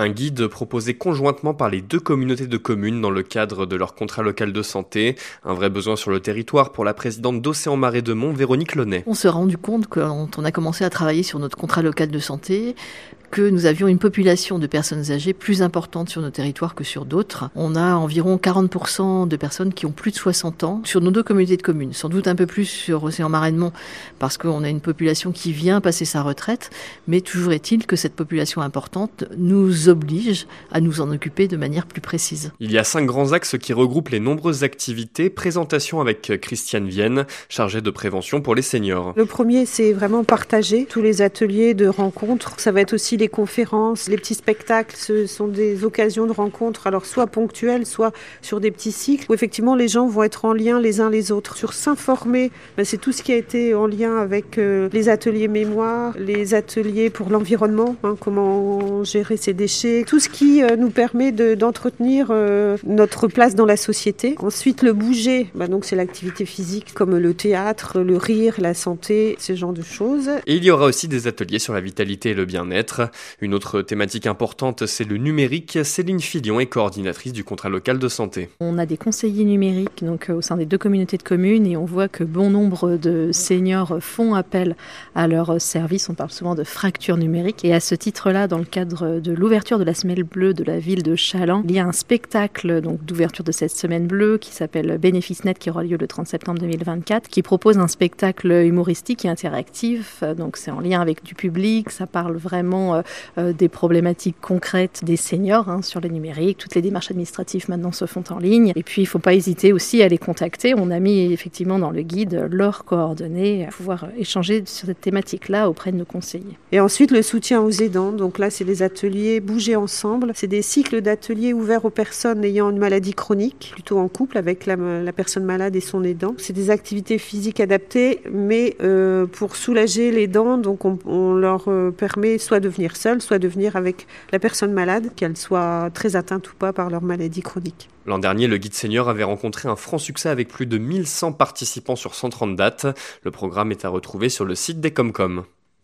Un guide proposé conjointement par les 2 communautés de communes dans le cadre de leur contrat local de santé. Un vrai besoin sur le territoire pour la présidente d'Océan Marais de Mont, Véronique Launay. On s'est rendu compte quand on a commencé à travailler sur notre contrat local de santé que nous avions une population de personnes âgées plus importante sur nos territoires que sur d'autres. On a environ 40% de personnes qui ont plus de 60 ans sur nos 2 communautés de communes. Sans doute un peu plus sur Océan Marais de Mont parce qu'on a une population qui vient passer sa retraite, mais toujours est-il que cette population importante nous oblige à nous en occuper de manière plus précise. Il y a 5 grands axes qui regroupent les nombreuses activités. Présentation avec Christiane Vienne, chargée de prévention pour les seniors. Le premier, c'est vraiment partager tous les ateliers de rencontres. Ça va être aussi les conférences, les petits spectacles. Ce sont des occasions de rencontres, alors soit ponctuelles, soit sur des petits cycles, où effectivement les gens vont être en lien les uns les autres. Sur s'informer, c'est tout ce qui a été en lien avec les ateliers mémoire, les ateliers pour l'environnement, comment gérer ses déchets, tout ce qui nous permet d'entretenir notre place dans la société. Ensuite, le bouger, donc c'est l'activité physique comme le théâtre, le rire, la santé, ce genre de choses. Et il y aura aussi des ateliers sur la vitalité et le bien-être. Une autre thématique importante, c'est le numérique. Céline Filion est coordinatrice du contrat local de santé. On a des conseillers numériques au sein des 2 communautés de communes et on voit que bon nombre de seniors font appel à leurs services. On parle souvent de fracture numérique. Et à ce titre-là, dans le cadre de l'ouverture de la Semaine Bleue de la ville de Challans, il y a un spectacle d'ouverture de cette Semaine Bleue qui s'appelle Bénéfice Net, qui aura lieu le 30 septembre 2024, qui propose un spectacle humoristique et interactif. Donc c'est en lien avec du public, ça parle vraiment des problématiques concrètes des seniors sur le numérique. Toutes les démarches administratives maintenant se font en ligne. Et puis il ne faut pas hésiter aussi à les contacter. On a mis effectivement dans le guide leurs coordonnées pour pouvoir échanger sur cette thématique-là auprès de nos conseillers. Et ensuite le soutien aux aidants. Donc là c'est des ateliers Bouger ensemble. C'est des cycles d'ateliers ouverts aux personnes ayant une maladie chronique, plutôt en couple avec la personne malade et son aidant. C'est des activités physiques adaptées, mais pour soulager l'aidant, donc on leur permet soit de venir seul, soit de venir avec la personne malade, qu'elle soit très atteinte ou pas par leur maladie chronique. L'an dernier, le guide senior avait rencontré un franc succès avec plus de 1100 participants sur 130 dates. Le programme est à retrouver sur le site des Comcom.